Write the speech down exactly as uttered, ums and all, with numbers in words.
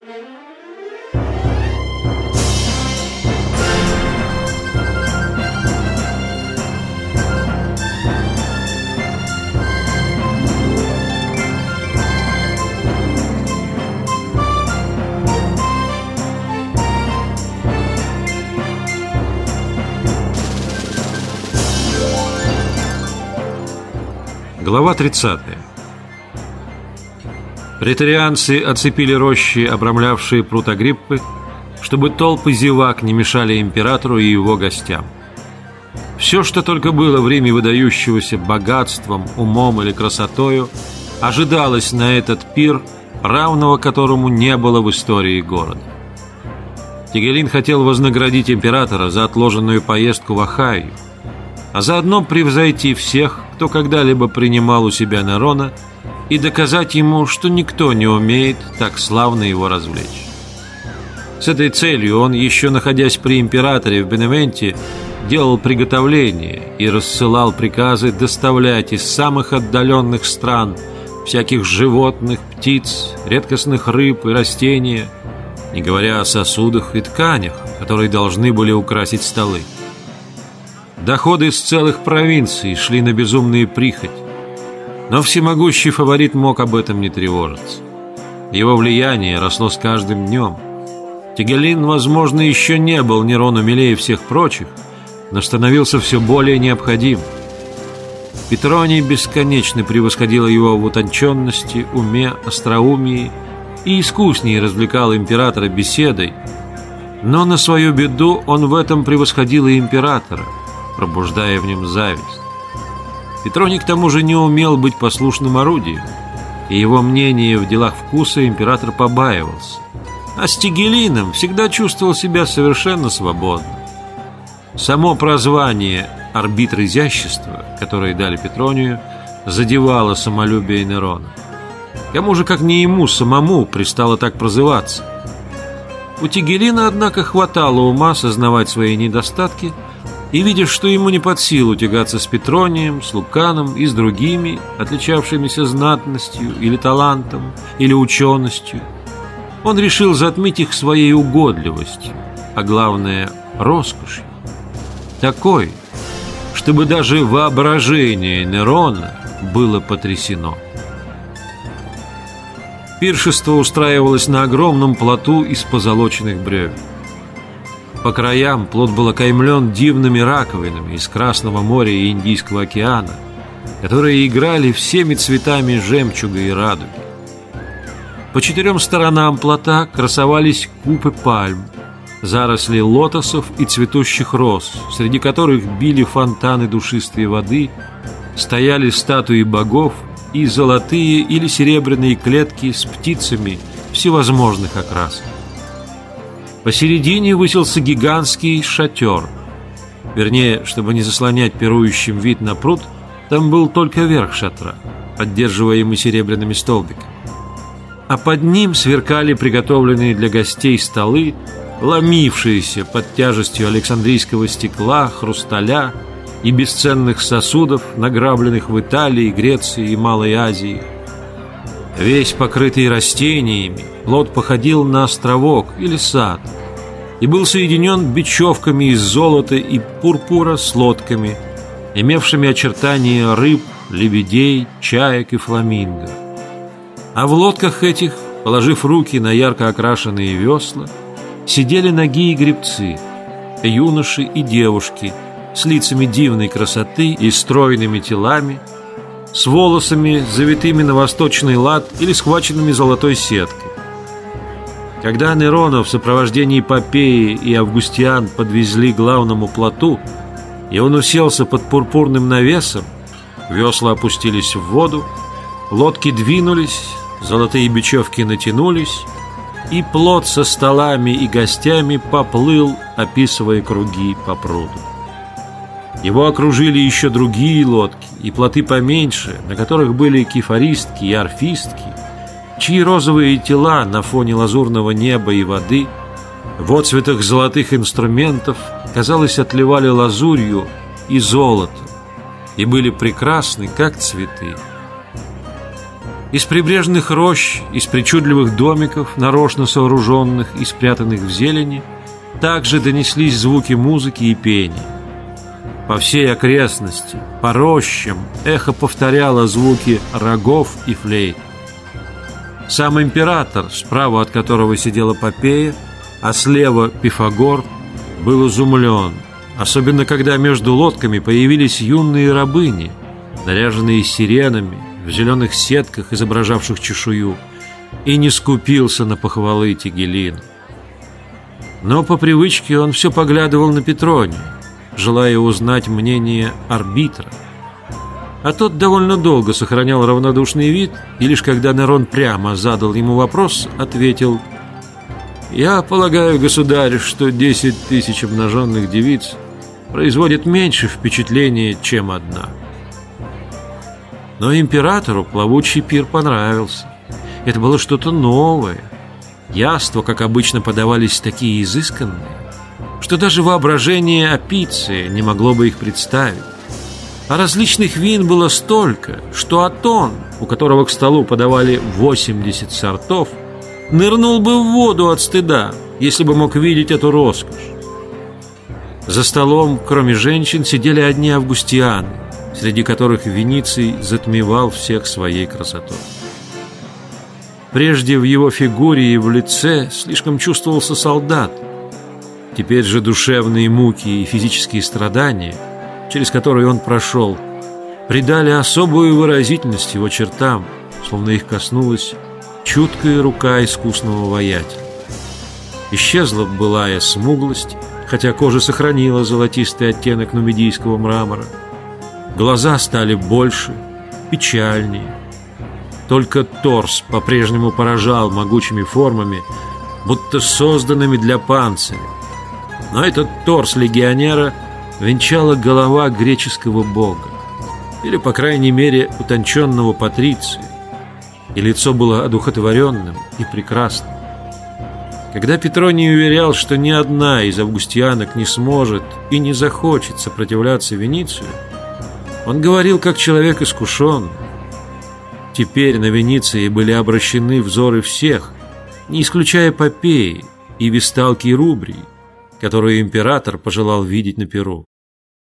Глава тридцатая. Преторианцы оцепили рощи, обрамлявшие пруд Агриппы, чтобы толпы зевак не мешали императору и его гостям. Все, что только было в Риме выдающегося богатством, умом или красотою, ожидалось на этот пир, равного которому не было в истории города. Тигелин хотел вознаградить императора за отложенную поездку в Ахайю, а заодно превзойти всех, кто когда-либо принимал у себя Нерона, и доказать ему, что никто не умеет так славно его развлечь. С этой целью он, еще находясь при императоре в Беневенте, делал приготовления и рассылал приказы доставлять из самых отдаленных стран всяких животных, птиц, редкостных рыб и растения, не говоря о сосудах и тканях, которые должны были украсить столы. Доходы из целых провинций шли на безумную прихоть, но всемогущий фаворит мог об этом не тревожиться. Его влияние росло с каждым днем. Тигелин, возможно, еще не был Нерону милее всех прочих, но становился все более необходим. Петроний бесконечно превосходил его в утонченности, уме, остроумии и искуснее развлекал императора беседой, но на свою беду он в этом превосходил и императора, пробуждая в нем зависть. Петроний к тому же не умел быть послушным орудием, и его мнение в делах вкуса император побаивался, а с Тигелином всегда чувствовал себя совершенно свободно. Само прозвание «арбитр изящества», которое дали Петронию, задевало самолюбие Нерона. Кому же, как не ему самому, пристало так прозываться? У Тигелина, однако, хватало ума сознавать свои недостатки и, видя, что ему не под силу тягаться с Петронием, с Луканом и с другими, отличавшимися знатностью или талантом, или ученостью, он решил затмить их своей угодливостью, а главное – роскошью. Такой, чтобы даже воображение Нерона было потрясено. Пиршество устраивалось на огромном плоту из позолоченных бревен. По краям плот был окаймлен дивными раковинами из Красного моря и Индийского океана, которые играли всеми цветами жемчуга и радуги. По четырем сторонам плота красовались купы пальм, заросли лотосов и цветущих роз, среди которых били фонтаны душистой воды, стояли статуи богов и золотые или серебряные клетки с птицами всевозможных окрасов. Посередине высился гигантский шатер. Вернее, чтобы не заслонять пирующим вид на пруд, там был только верх шатра, поддерживаемый серебряными столбиками. А под ним сверкали приготовленные для гостей столы, ломившиеся под тяжестью александрийского стекла, хрусталя и бесценных сосудов, награбленных в Италии, Греции и Малой Азии. Весь покрытый растениями, плот походил на островок или сад и был соединен бечевками из золота и пурпура с лодками, имевшими очертания рыб, лебедей, чаек и фламинго. А в лодках этих, положив руки на ярко окрашенные весла, сидели нагие гребцы, юноши и девушки с лицами дивной красоты и стройными телами, с волосами, завитыми на восточный лад или схваченными золотой сеткой. Когда Нерона в сопровождении Попеи и Августиан подвезли к главному плоту, и он уселся под пурпурным навесом, весла опустились в воду, лодки двинулись, золотые бечевки натянулись, и плот со столами и гостями поплыл, описывая круги по пруду. Его окружили еще другие лодки и плоты поменьше, на которых были кефаристки и орфистки, чьи розовые тела на фоне лазурного неба и воды в отцветах золотых инструментов, казалось, отливали лазурью и золотом и были прекрасны, как цветы. Из прибрежных рощ, из причудливых домиков, нарочно сооруженных и спрятанных в зелени, также донеслись звуки музыки и пения. По всей окрестности, по рощам, эхо повторяло звуки рогов и флейт. Сам император, справа от которого сидела Попея, а слева Пифагор, был изумлен, особенно когда между лодками появились юные рабыни, наряженные сиренами, в зеленых сетках, изображавших чешую, и не скупился на похвалы Тигелину. Но по привычке он все поглядывал на Петронию, желая узнать мнение арбитра. А тот довольно долго сохранял равнодушный вид, и лишь когда Нерон прямо задал ему вопрос, ответил: «Я полагаю, государь, что десять тысяч обнаженных девиц производит меньше впечатления, чем одна». Но императору плавучий пир понравился. Это было что-то новое. Яства, как обычно, подавались такие изысканные, что даже воображение Апиция не могло бы их представить. А различных вин было столько, что Атон, у которого к столу подавали восемьдесят сортов, нырнул бы в воду от стыда, если бы мог видеть эту роскошь. За столом, кроме женщин, сидели одни августианы, среди которых Вениций затмевал всех своей красотой. Прежде в его фигуре и в лице слишком чувствовался солдат. Теперь же душевные муки и физические страдания, через которые он прошел, придали особую выразительность его чертам, словно их коснулась чуткая рука искусного воятеля. Исчезла былая смуглость, хотя кожа сохранила золотистый оттенок нумидийского мрамора. Глаза стали больше, печальнее. Только торс по-прежнему поражал могучими формами, будто созданными для панциря. Но этот торс легионера венчала голова греческого бога, или, по крайней мере, утонченного патриция, и лицо было одухотворенным и прекрасным. Когда Петроний уверял, что ни одна из августианок не сможет и не захочет сопротивляться Веницию, он говорил как человек искушенный. Теперь на Венеции были обращены взоры всех, не исключая Попеи и Весталки и Рубрии, которую император пожелал видеть на Перу.